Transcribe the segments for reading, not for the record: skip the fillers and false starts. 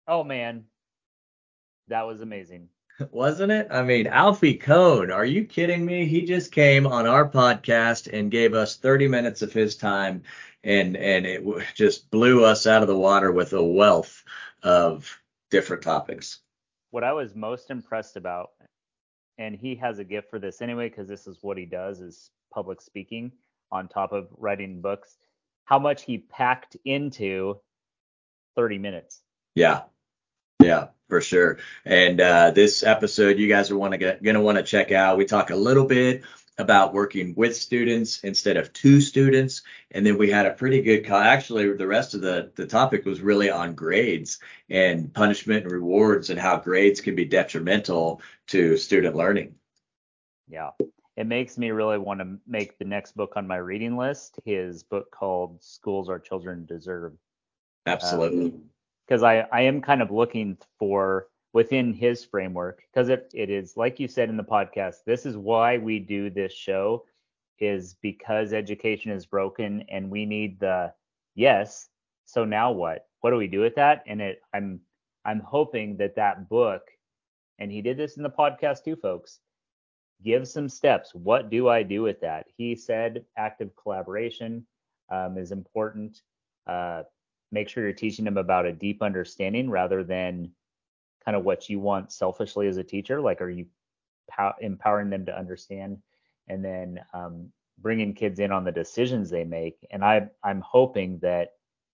Oh man, that was amazing. Wasn't it? I mean, Alfie Kohn, are you kidding me? He just came on our podcast and gave us 30 minutes of his time, and just blew us out of the water with a wealth of different topics. What I was most impressed about, and he has a gift for this anyway, because this is what he does is public speaking on top of writing books, how much he packed into 30 minutes. Yeah, yeah, for sure. And this episode, you guys are gonna want to check out. We talk a little bit about working with students instead of to students, and then we had a pretty good actually, the rest of the topic was really on grades and punishment and rewards and how grades can be detrimental to student learning. Yeah. It makes me really want to make the next book on my reading list his book called Schools Our Children Deserve. Absolutely. Because I am kind of looking for within his framework, because it is, like you said in the podcast, this is why we do this show, is because education is broken and we need the yes. So now what? What do we do with that? And I'm hoping that that book, and he did this in the podcast too, folks, give some steps. What do I do with that? He said active collaboration is important. Uh, Make sure you're teaching them about a deep understanding rather than kind of what you want selfishly as a teacher. Like, are you empowering them to understand? And then bringing kids in on the decisions they make. And I'm hoping that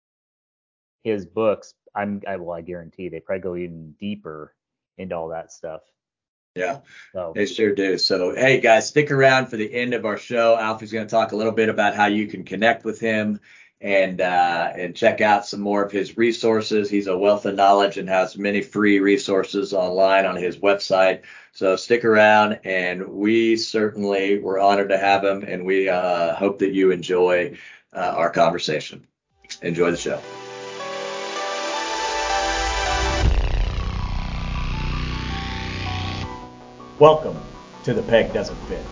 his books, I guarantee they probably go even deeper into all that stuff. Yeah, So they sure do. So, hey guys, stick around for the end of our show. Alfie's going to talk a little bit about how you can connect with him and check out some more of his resources. He's a wealth of knowledge and has many free resources online on his website. So stick around, and we certainly were honored to have him, and we hope that you enjoy our conversation. Enjoy the show. Welcome to The Peg Doesn't Fit.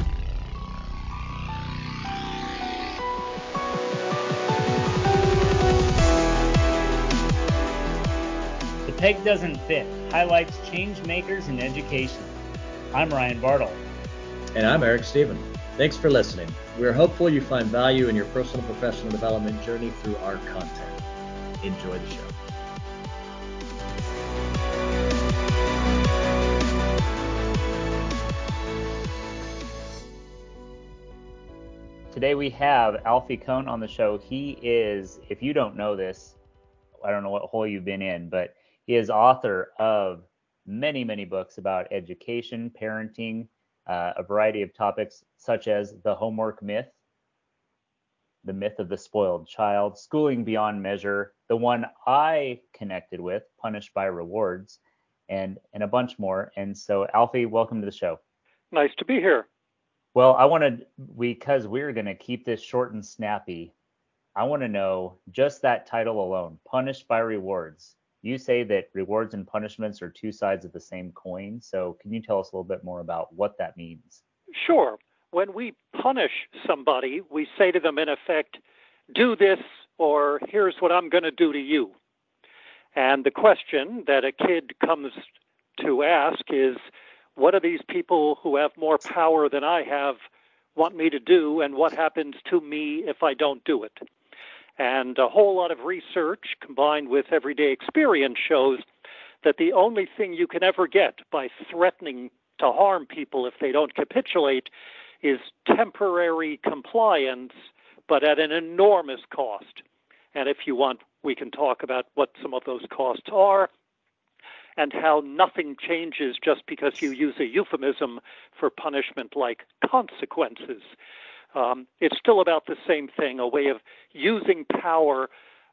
The Peg Doesn't Fit highlights change makers in education. I'm Ryan Bartle. And I'm Eric Stephen. Thanks for listening. We're hopeful you find value in your personal and professional development journey through our content. Enjoy the show. Today we have Alfie Kohn on the show. He is, if you don't know this, I don't know what hole you've been in, but he is author of many, many books about education, parenting, a variety of topics such as the homework myth, the myth of the spoiled child, schooling beyond measure, the one I connected with, punished by rewards, and a bunch more. And so, Alfie, welcome to the show. Nice to be here. Well, because we're going to keep this short and snappy, I want to know just that title alone, punished by rewards. You say that rewards and punishments are two sides of the same coin. So can you tell us a little bit more about what that means? Sure. When we punish somebody, we say to them, in effect, do this, or here's what I'm going to do to you. And the question that a kid comes to ask is, what do these people who have more power than I have want me to do, and what happens to me if I don't do it? And a whole lot of research combined with everyday experience shows that the only thing you can ever get by threatening to harm people if they don't capitulate is temporary compliance, but at an enormous cost. And if you want, we can talk about what some of those costs are and how nothing changes just because you use a euphemism for punishment like consequences. It's still about the same thing, a way of using power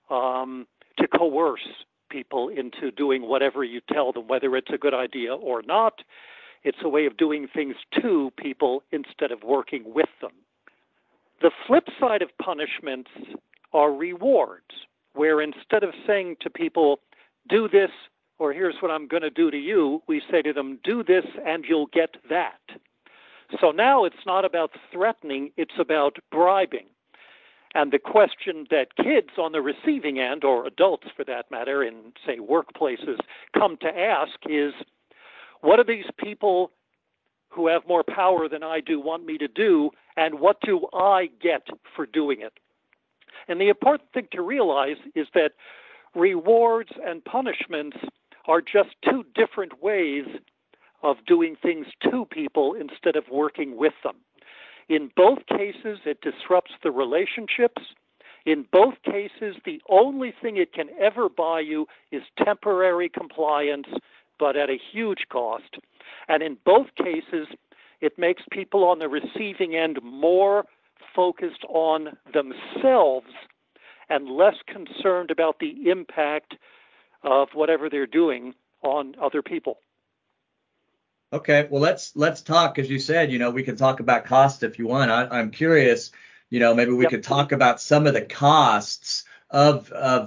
to coerce people into doing whatever you tell them, whether it's a good idea or not. It's a way of doing things to people instead of working with them. The flip side of punishments are rewards, where instead of saying to people, do this, or here's what I'm going to do to you, we say to them, do this and you'll get that. So now it's not about threatening, it's about bribing. And the question that kids on the receiving end, or adults for that matter, in, say, workplaces, come to ask is, what do these people who have more power than I do want me to do, and what do I get for doing it? And the important thing to realize is that rewards and punishments are just two different ways of doing things to people instead of working with them. In both cases, it disrupts the relationships. In both cases, the only thing it can ever buy you is temporary compliance, but at a huge cost. And in both cases, it makes people on the receiving end more focused on themselves and less concerned about the impact of whatever they're doing on other people. Okay, well, let's talk, as you said, we can talk about cost if you want. I'm curious, maybe we could talk about some of the costs of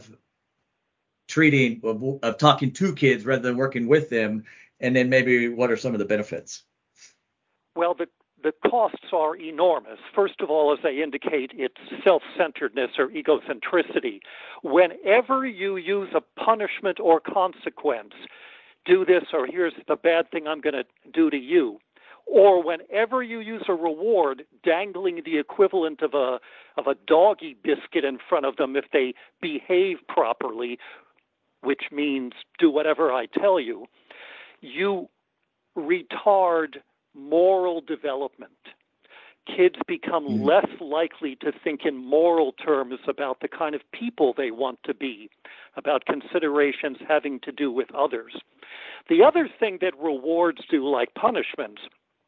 talking to kids rather than working with them, and then maybe what are some of the benefits? Well, the costs are enormous. First of all, as I indicate, it's self-centeredness or egocentricity. Whenever you use a punishment or consequence, do this, or here's the bad thing I'm going to do to you. Or whenever you use a reward, dangling the equivalent of a doggy biscuit in front of them if they behave properly, which means do whatever I tell you, you retard moral development. Kids become less likely to think in moral terms about the kind of people they want to be, about considerations having to do with others. The other thing that rewards do, like punishments,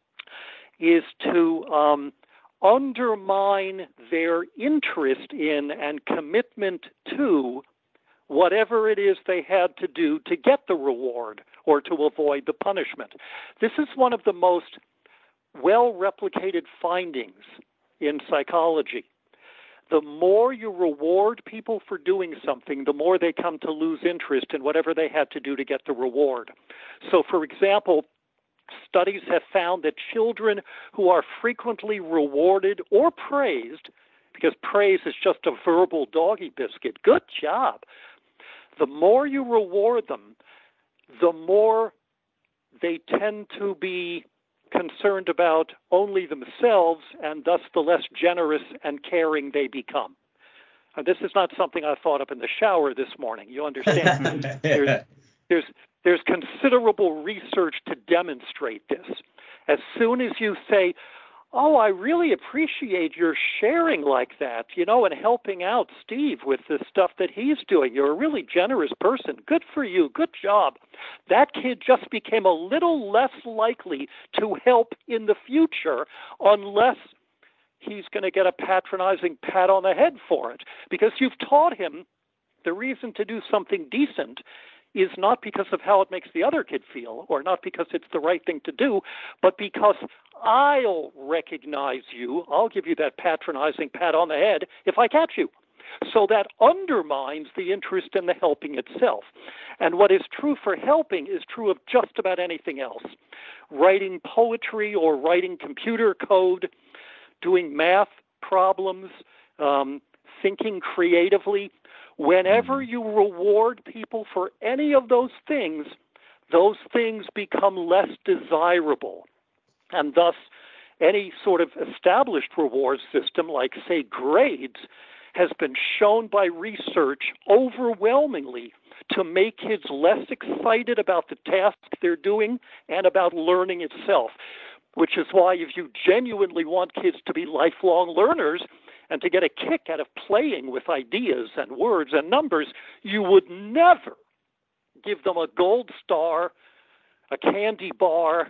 is to undermine their interest in and commitment to whatever it is they had to do to get the reward or to avoid the punishment. This is one of the most well-replicated findings in psychology. The more you reward people for doing something, the more they come to lose interest in whatever they had to do to get the reward. So, for example, studies have found that children who are frequently rewarded or praised, because praise is just a verbal doggy biscuit, good job, the more you reward them, the more they tend to be concerned about only themselves, and thus the less generous and caring they become. This is not something I thought up in the shower this morning. You understand? There's considerable research to demonstrate this. As soon as you say, oh, I really appreciate your sharing like that, and helping out Steve with the stuff that he's doing. You're a really generous person. Good for you. Good job. That kid just became a little less likely to help in the future unless he's going to get a patronizing pat on the head for it, because you've taught him the reason to do something decent is not because of how it makes the other kid feel, or not because it's the right thing to do, but because I'll recognize you, I'll give you that patronizing pat on the head if I catch you. So that undermines the interest in the helping itself. And what is true for helping is true of just about anything else. Writing poetry or writing computer code, doing math problems, thinking creatively. Whenever you reward people for any of those things become less desirable. And thus, any sort of established reward system, like, say, grades, has been shown by research overwhelmingly to make kids less excited about the task they're doing and about learning itself, which is why if you genuinely want kids to be lifelong learners and to get a kick out of playing with ideas and words and numbers, you would never give them a gold star, a candy bar,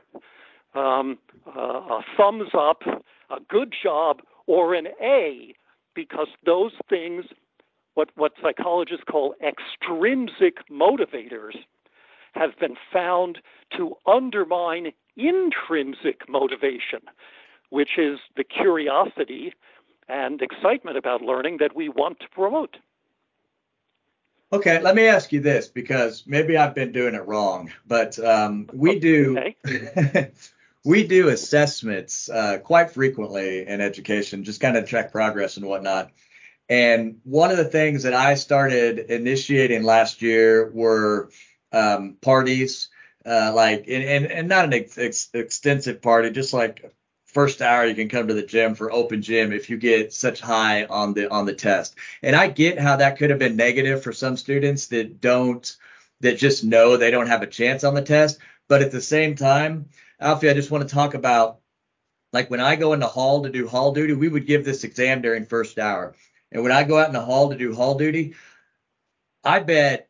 a thumbs up, a good job, or an A, because those things, what psychologists call extrinsic motivators, have been found to undermine intrinsic motivation, which is the curiosity and excitement about learning that we want to promote. Okay, let me ask you this, because maybe I've been doing it wrong, but we do we do assessments quite frequently in education, just kind of track progress and whatnot. And one of the things that I started initiating last year were parties, and not an extensive party, just like first hour you can come to the gym for open gym if you get such high on the test. And I get how that could have been negative for some students that just know they don't have a chance on the test. But at the same time, Alfie, I just want to talk about, like, when I go in the hall to do hall duty, we would give this exam during first hour. And when I go out in the hall to do hall duty, I bet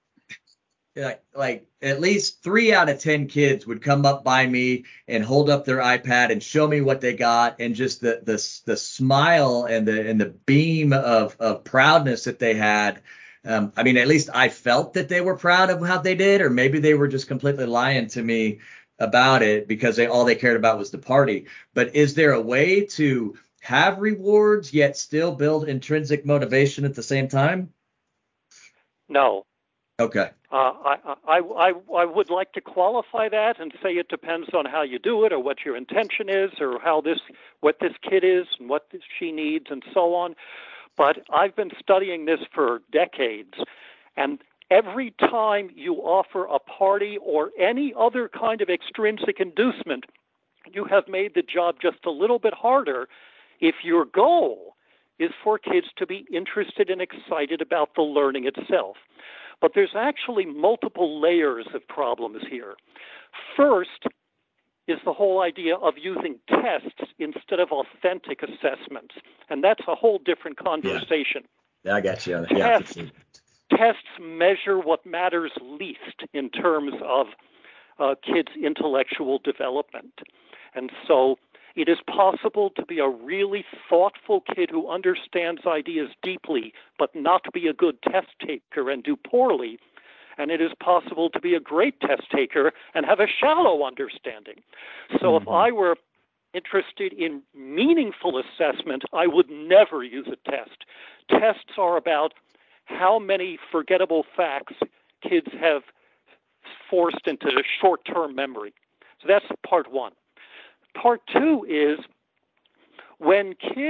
like at least 3 out of 10 kids would come up by me and hold up their iPad and show me what they got, and just the smile and the beam of proudness that they had. I mean, at least I felt that they were proud of how they did, or maybe they were just completely lying to me about it because all they cared about was the party. But is there a way to have rewards yet still build intrinsic motivation at the same time? No. Okay. I would like to qualify that and say it depends on how you do it, or what your intention is, or what this kid is and what she needs, and so on. But I've been studying this for decades, and every time you offer a party or any other kind of extrinsic inducement, you have made the job just a little bit harder if your goal is for kids to be interested and excited about the learning itself. But there's actually multiple layers of problems here. First is the whole idea of using tests instead of authentic assessments. And that's a whole different conversation. Yeah, I got you on that. Tests measure what matters least in terms of kids' intellectual development. And so it is possible to be a really thoughtful kid who understands ideas deeply, but not be a good test taker and do poorly. And it is possible to be a great test taker and have a shallow understanding. So if I were interested in meaningful assessment, I would never use a test. Tests are about how many forgettable facts kids have forced into short-term memory. So that's part one. Part two is when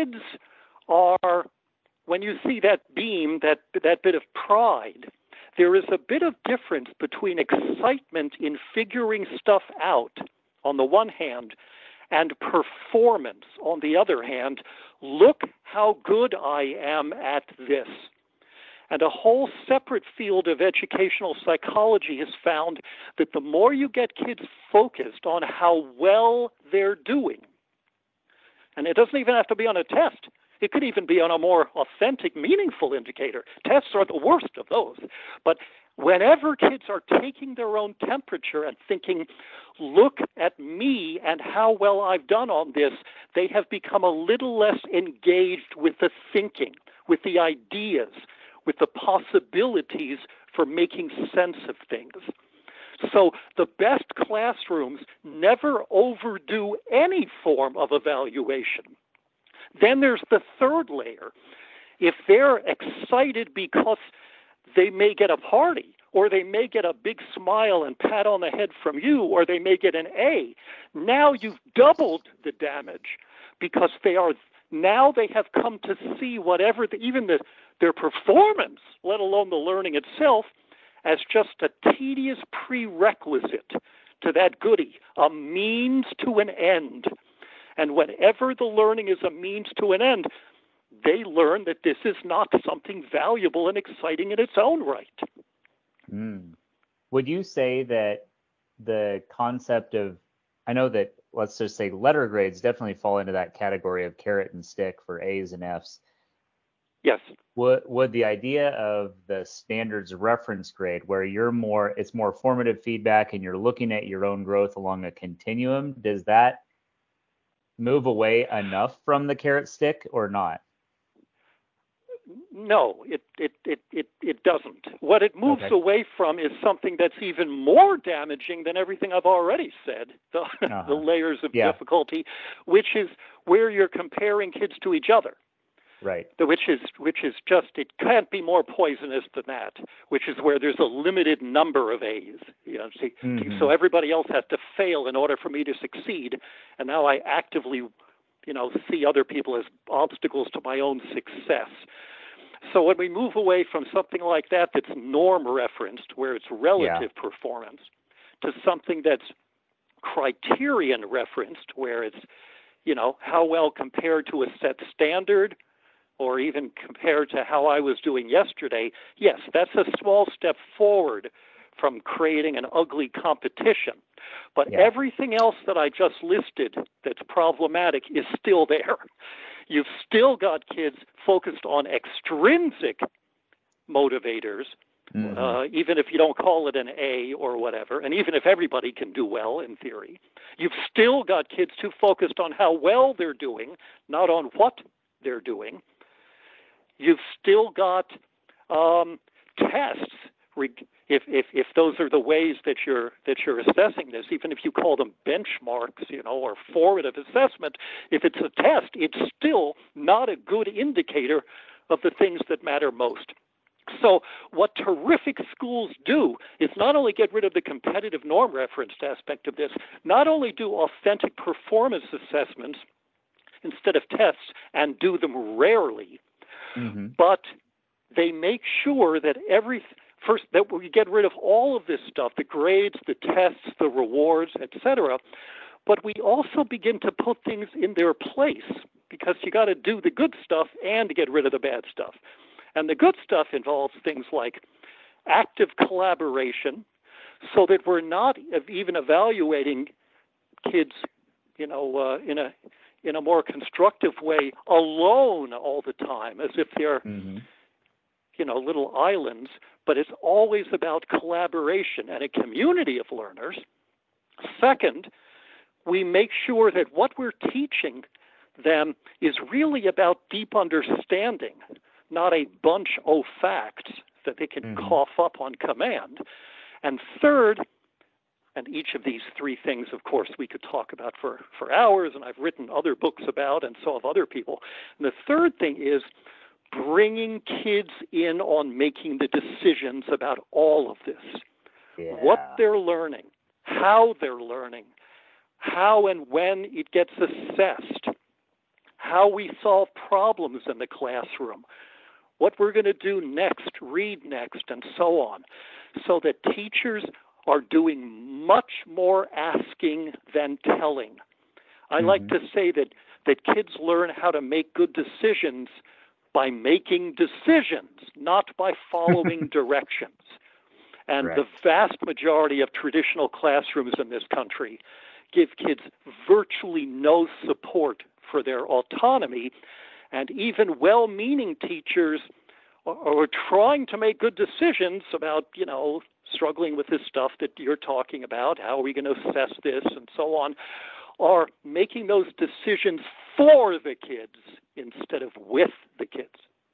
you see that beam, that bit of pride, there is a bit of difference between excitement in figuring stuff out on the one hand and performance on the other hand. Look how good I am at this. And a whole separate field of educational psychology has found that the more you get kids focused on how well they're doing, and it doesn't even have to be on a test. It could even be on a more authentic, meaningful indicator. Tests are the worst of those. But whenever kids are taking their own temperature and thinking, look at me and how well I've done on this, they have become a little less engaged with the thinking, with the ideas, with the possibilities for making sense of things. So the best classrooms never overdo any form of evaluation. Then there's the third layer. If they're excited because they may get a party, or they may get a big smile and pat on the head from you, or they may get an A, now you've doubled the damage, because they have come to see their performance, let alone the learning itself, as just a tedious prerequisite to that goodie, a means to an end. And whenever the learning is a means to an end, they learn that this is not something valuable and exciting in its own right. Would you say that the concept of, I know that, let's just say, letter grades definitely fall into that category of carrot and stick for A's and F's? Yes. Would the idea of the standards reference grade, where it's more formative feedback and you're looking at your own growth along a continuum, does that move away enough from the carrot stick or not? No, it doesn't. What it moves away from is something that's even more damaging than everything I've already said, the layers of difficulty, which is where you're comparing kids to each other. Right. Which is just, it can't be more poisonous than that, which is where there's a limited number of A's. So everybody else has to fail in order for me to succeed. And now I actively, see other people as obstacles to my own success. So when we move away from something like that that's norm referenced, where it's relative performance, to something that's criterion referenced, where it's, how well compared to a set standard, or even compared to how I was doing yesterday, yes, that's a small step forward from creating an ugly competition. But everything else that I just listed that's problematic is still there. You've still got kids focused on extrinsic motivators, even if you don't call it an A or whatever, and even if everybody can do well in theory. You've still got kids too focused on how well they're doing, not on what they're doing. You've still got tests. If those are the ways that you're assessing this, even if you call them benchmarks, or formative assessment, if it's a test, it's still not a good indicator of the things that matter most. So what terrific schools do is not only get rid of the competitive norm referenced aspect of this, not only do authentic performance assessments instead of tests and do them rarely, but they make sure that that we get rid of all of this stuff, the grades, the tests, the rewards, etc. But we also begin to put things in their place, because you got to do the good stuff and get rid of the bad stuff. And the good stuff involves things like active collaboration, so that we're not even evaluating kids, in a more constructive way alone all the time, as if they're little islands, but it's always about collaboration and a community of learners. Second, we make sure that what we're teaching them is really about deep understanding, not a bunch of facts that they can cough up on command. And third, and each of these three things, of course, we could talk about for hours, and I've written other books about, and so have other people. And the third thing is bringing kids in on making the decisions about all of this. What they're learning, how they're learning, how and when it gets assessed, how we solve problems in the classroom, what we're going to do next, read next, and so on, so that teachers are doing much more asking than telling. I like to say that kids learn how to make good decisions by making decisions, not by following directions. And the vast majority of traditional classrooms in this country give kids virtually no support for their autonomy, and even well-meaning teachers are trying to make good decisions about, struggling with this stuff that you're talking about, how are we going to assess this, and so on, are making those decisions for the kids instead of with the kids.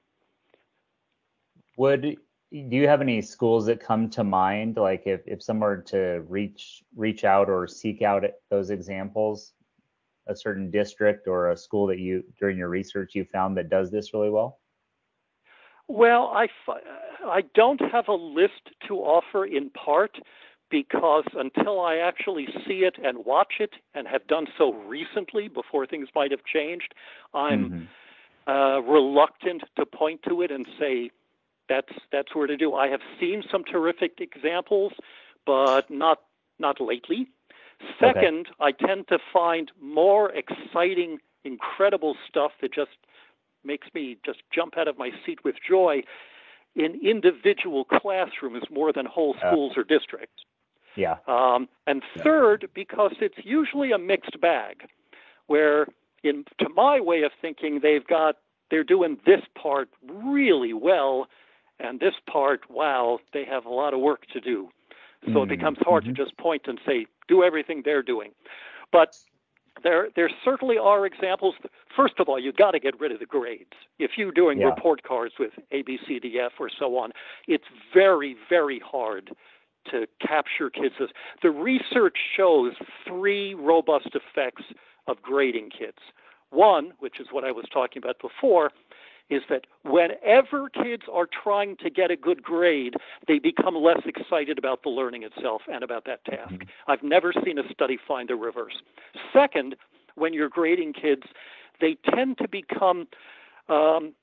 Do you have any schools that come to mind, like if someone were to reach out or seek out those examples, a certain district or a school that during your research you found that does this really well? Well, I don't have a list to offer, in part because until I actually see it and watch it, and have done so recently before things might have changed, I'm reluctant to point to it and say that's where to do. I have seen some terrific examples, but not lately. Second, I tend to find more exciting, incredible stuff that just makes me just jump out of my seat with joy in individual classrooms more than whole schools or districts. And third, because it's usually a mixed bag, where, to my way of thinking, they're doing this part really well, and this part, wow, they have a lot of work to do. So it becomes hard to just point and say, do everything they're doing. But there certainly are examples. First of all, you've got to get rid of the grades. If you're doing report cards with A, B, C, D, F, or so on, it's very, very hard to capture kids. The research shows three robust effects of grading kids. One, which is what I was talking about before, is that whenever kids are trying to get a good grade, they become less excited about the learning itself and about that task. I've never seen a study find the reverse. Second, when you're grading kids, they tend to become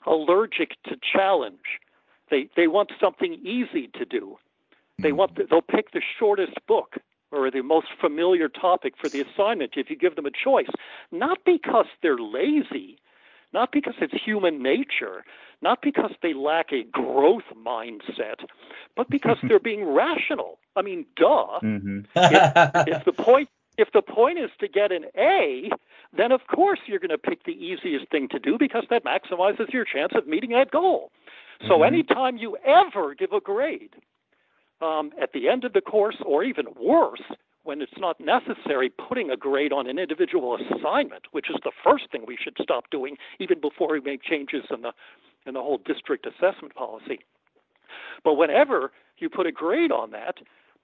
allergic to challenge. They want something easy to do. They'll pick the shortest book or the most familiar topic for the assignment if you give them a choice, not because they're lazy, not because it's human nature, not because they lack a growth mindset, but because they're being rational. I mean, duh. Mm-hmm. If the point is to get an A, then of course you're going to pick the easiest thing to do because that maximizes your chance of meeting that goal. So anytime you ever give a grade at the end of the course, or even worse, when it's not necessary, putting a grade on an individual assignment, which is the first thing we should stop doing even before we make changes in the whole district assessment policy. But whenever you put a grade on that,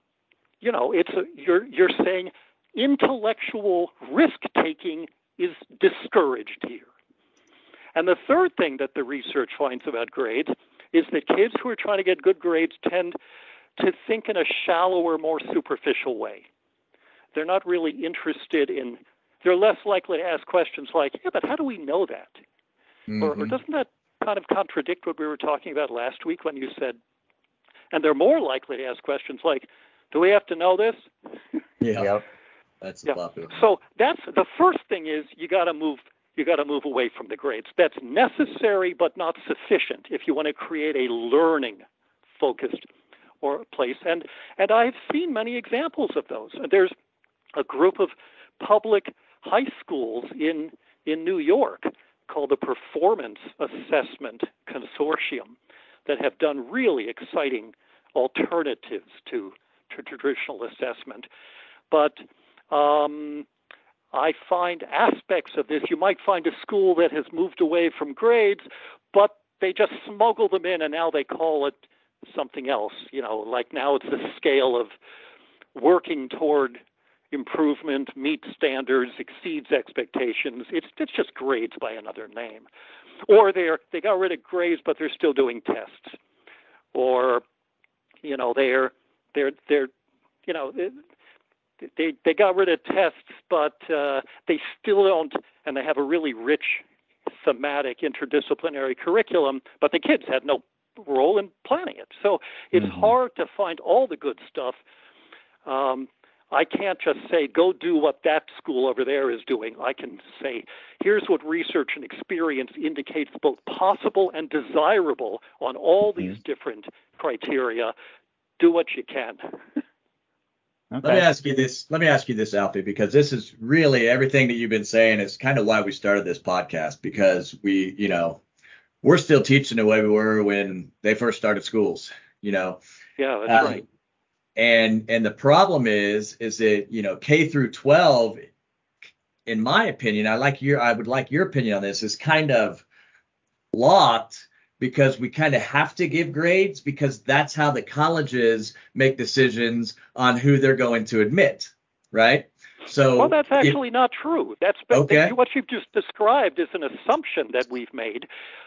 you're saying intellectual risk-taking is discouraged here. And the third thing that the research finds about grades is that kids who are trying to get good grades tend to think in a shallower, more superficial way. They're not really interested in, they're less likely to ask questions like, yeah, but how do we know that? Or doesn't that kind of contradict what we were talking about last week when you said, and they're more likely to ask questions like, do we have to know this? Yeah. Yep. That's popular. So that's the first thing is you got to move away from the grades. That's necessary but not sufficient if you want to create a learning focused or place. And I've seen many examples of those. There's a group of public high schools in New York called the Performance Assessment Consortium that have done really exciting alternatives to traditional assessment. But I find aspects of this. You might find a school that has moved away from grades, but they just smuggle them in, and now they call it something else. Like now it's a scale of working toward improvement, meets standards, exceeds expectations. It's just grades by another name. Or they got rid of grades, but they're still doing tests. Or they got rid of tests, but they still don't, and they have a really rich thematic interdisciplinary curriculum, but the kids had no role in planning it. So it's hard to find all the good stuff. I can't just say, go do what that school over there is doing. I can say, here's what research and experience indicates both possible and desirable on all these different criteria. Do what you can. Okay. Let me ask you this, Alfie, because this is really everything that you've been saying is kind of why we started this podcast, because we're still teaching the way we were when they first started schools, Yeah, that's right. And the problem is that, K through 12, in my opinion, I would like your opinion on this, is kind of locked because we kind of have to give grades because that's how the colleges make decisions on who they're going to admit, right? So, well, that's actually not true. Okay. What you've just described is an assumption that we've made.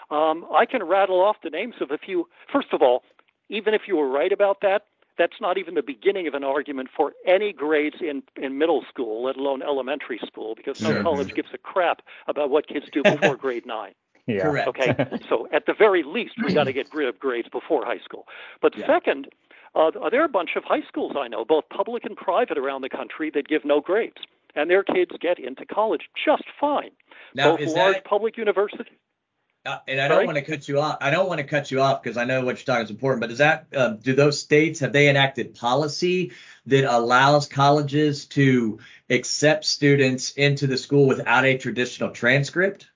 I can rattle off the names of a few. First of all, even if you were right about that, that's not even the beginning of an argument for any grades in middle school, let alone elementary school, because no college gives a crap about what kids do before grade 9. Yeah. Correct. Okay, so at the very least, we got to get rid of grades before high school. But second, there are a bunch of high schools I know, both public and private around the country, that give no grades, and their kids get into college just fine. Now, both large public universities. And I don't want to cut you off. I don't want to cut you off because I know what you're talking is important. But is that do those states, have they enacted policy that allows colleges to accept students into the school without a traditional transcript?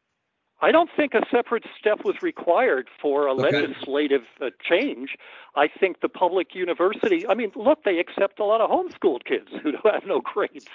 I don't think a separate step was required for a legislative change. I think the public university, look, they accept a lot of homeschooled kids who have no grades.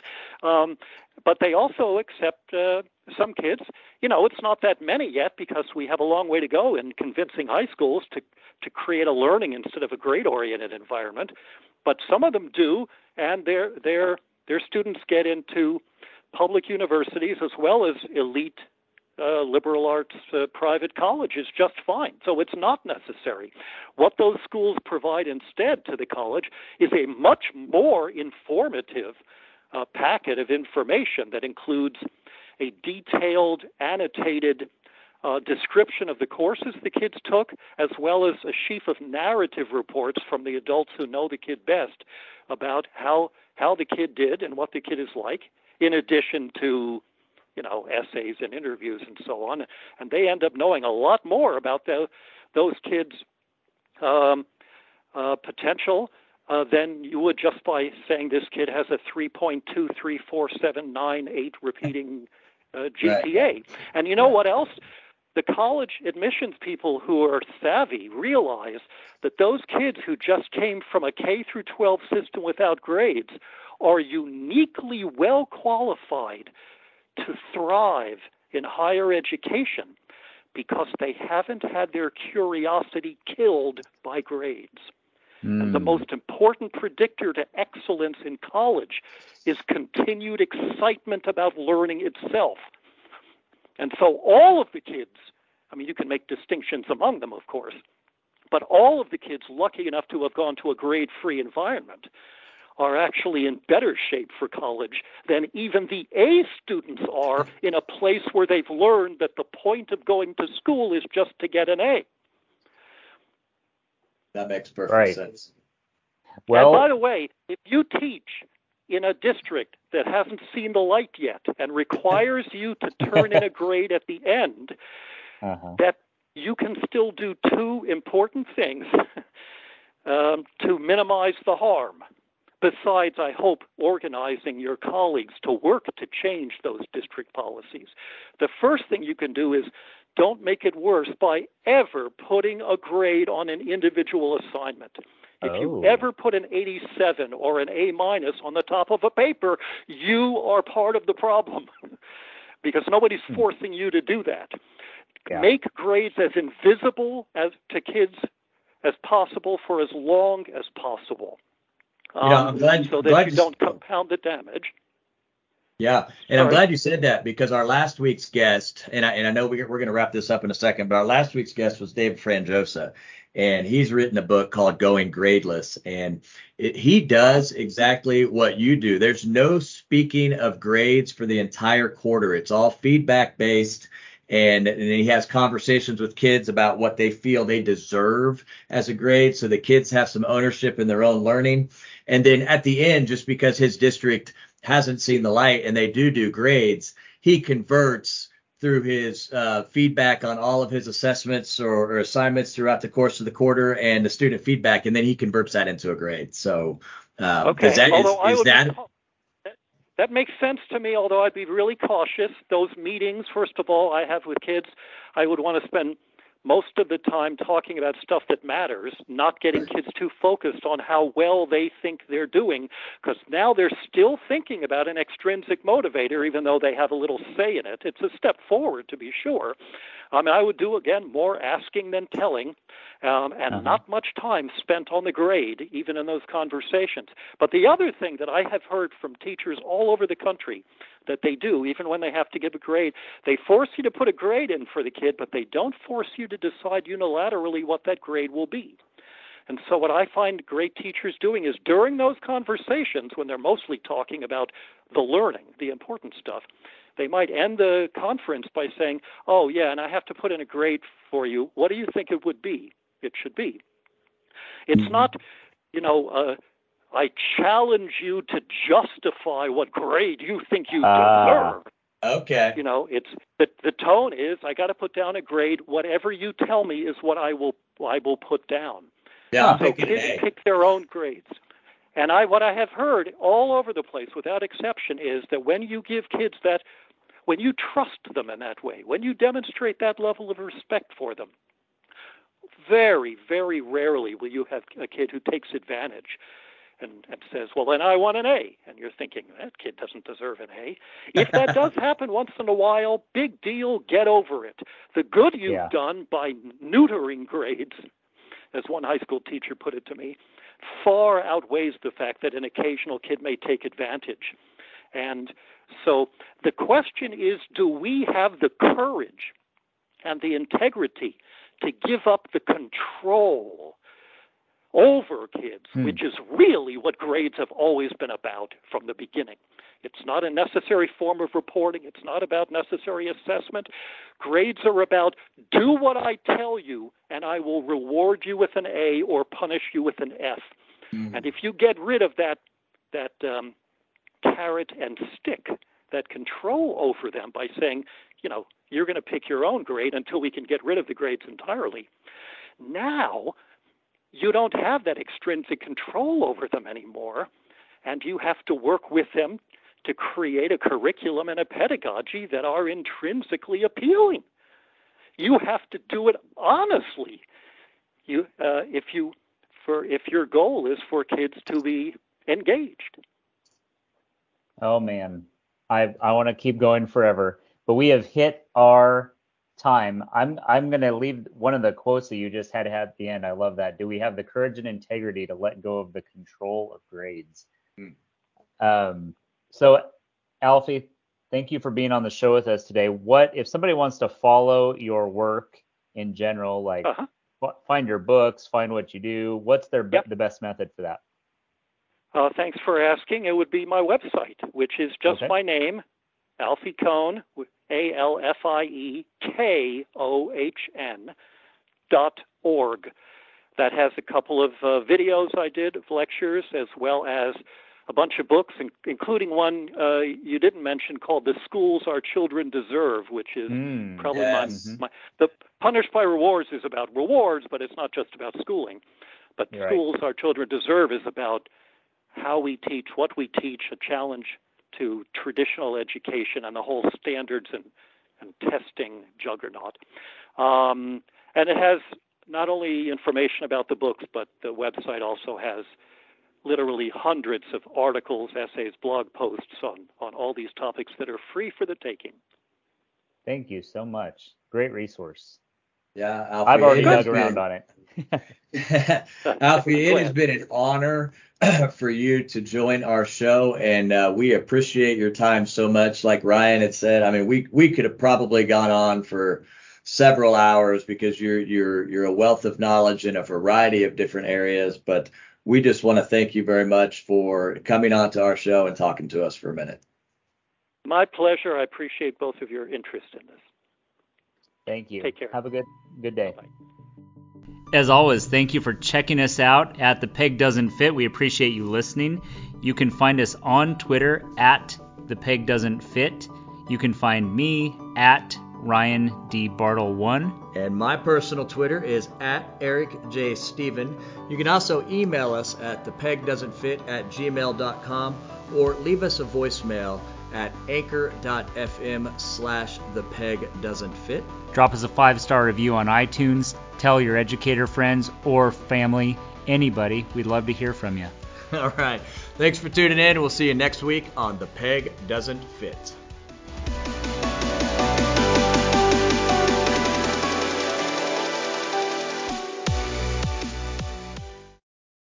But they also accept some kids. It's not that many yet because we have a long way to go in convincing high schools to create a learning instead of a grade-oriented environment. But some of them do, and their students get into public universities as well as elite liberal arts private colleges just fine. So it's not necessary. What those schools provide instead to the college is a much more informative packet of information that includes a detailed, annotated description of the courses the kids took, as well as a sheaf of narrative reports from the adults who know the kid best about how the kid did and what the kid is like, in addition to, essays and interviews and so on. And they end up knowing a lot more about those kids' potential than you would just by saying this kid has a 3.23478 repeating GPA. Right. And you know what else? The college admissions people who are savvy realize that those kids who just came from a K through 12 system without grades are uniquely well qualified to thrive in higher education because they haven't had their curiosity killed by grades. And the most important predictor to excellence in college is continued excitement about learning itself. And so all of the kids, you can make distinctions among them, of course, but all of the kids lucky enough to have gone to a grade-free environment are actually in better shape for college than even the A students are in a place where they've learned that the point of going to school is just to get an A. That makes perfect sense. Well, and by the way, if you teach in a district that hasn't seen the light yet and requires you to turn in a grade at the end, that you can still do two important things to minimize the harm. Besides, I hope, organizing your colleagues to work to change those district policies. The first thing you can do is don't make it worse by ever putting a grade on an individual assignment. If you ever put an 87 or an A- on the top of a paper, you are part of the problem because nobody's forcing you to do that. Yeah. Make grades as invisible to kids as possible for as long as possible. I'm glad, so that you don't compound the damage. Yeah, and I'm glad you said that because our last week's guest, and I know we're going to wrap this up in a second, but our last week's guest was David Franjosa, and he's written a book called Going Gradeless, and he does exactly what you do. There's no speaking of grades for the entire quarter. It's all feedback based. And he has conversations with kids about what they feel they deserve as a grade. So the kids have some ownership in their own learning. And then at the end, just because his district hasn't seen the light and they do grades, he converts through his feedback on all of his assessments or assignments throughout the course of the quarter and the student feedback. And then he converts that into a grade. So that makes sense to me, although I'd be really cautious. Those meetings, first of all, I have with kids, I would want to spend most of the time talking about stuff that matters, not getting kids too focused on how well they think they're doing, because now they're still thinking about an extrinsic motivator, even though they have a little say in it. It's a step forward, to be sure. I would do, again, more asking than telling, and not much time spent on the grade, even in those conversations. But the other thing that I have heard from teachers all over the country that they do, even when they have to give a grade, they force you to put a grade in for the kid, but they don't force you to decide unilaterally what that grade will be. And so what I find great teachers doing is during those conversations, when they're mostly talking about the learning, the important stuff, they might end the conference by saying, oh, yeah, and I have to put in a grade for you. What do you think it would be? It should be. It's not, I challenge you to justify what grade you think you deserve. Okay. It's the tone is I got to put down a grade. Whatever you tell me is what I will put down. Yeah. So kids pick their own grades. And what I have heard all over the place, without exception, is that when you give kids that, when you trust them in that way, when you demonstrate that level of respect for them, very, very rarely will you have a kid who takes advantage and says, well, then I want an A. And you're thinking, that kid doesn't deserve an A. If that does happen once in a while, big deal, get over it. The good you've done by neutering grades, as one high school teacher put it to me, far outweighs the fact that an occasional kid may take advantage. And so the question is, do we have the courage and the integrity to give up the control over kids, which is really what grades have always been about from the beginning. It's not a necessary form of reporting. It's not about necessary assessment. Grades are about do what I tell you, and I will reward you with an A or punish you with an F. Mm-hmm. And if you get rid of that carrot and stick, that control over them by saying, you're going to pick your own grade until we can get rid of the grades entirely. Now, you don't have that extrinsic control over them anymore, and you have to work with them to create a curriculum and a pedagogy that are intrinsically appealing. You have to do it honestly. If your goal is for kids to be engaged. Oh man, I want to keep going forever, but we have hit our time. I'm going to leave one of the quotes that you just had at the end. I love that. Do we have the courage and integrity to let go of the control of grades? So Alfie, thank you for being on the show with us today. What if somebody wants to follow your work in general, like find your books, find what you do? What's the best method for that? Thanks for asking. It would be my website, which is just my name, Alfie Kohn, AlfieKohn.org. That has a couple of videos I did of lectures, as well as a bunch of books, including one you didn't mention called The Schools Our Children Deserve, which is probably the Punished by Rewards is about rewards, but it's not just about schooling. But Schools Our Children Deserve is about how we teach, what we teach, a challenge to traditional education and the whole standards and testing juggernaut. And it has not only information about the books, but the website also has literally hundreds of articles, essays, blog posts on all these topics that are free for the taking. Thank you so much. Great resource. Yeah, Alfie, I've already dug around on it. Alfie, it has been an honor for you to join our show, and we appreciate your time so much. Like Ryan had said, I mean, we could have probably gone on for several hours because you're a wealth of knowledge in a variety of different areas, but we just want to thank you very much for coming on to our show and talking to us for a minute. My pleasure. I appreciate both of your interest in this. Thank you. Take care. Have a good day. Bye. As always, thank you for checking us out at The Peg Doesn't Fit. We appreciate you listening. You can find us on Twitter at The Peg Doesn't Fit. You can find me at Ryan D. Bartle 1. And my personal Twitter is at Eric J. Steven. You can also email us at thepegdoesn'tfit@gmail.com or leave us a voicemail at anchor.fm/thepegdoesn'tfit. Drop us a 5-star review on iTunes. Tell your educator friends or family, anybody. We'd love to hear from you. All right. Thanks for tuning in. We'll see you next week on The Peg Doesn't Fit.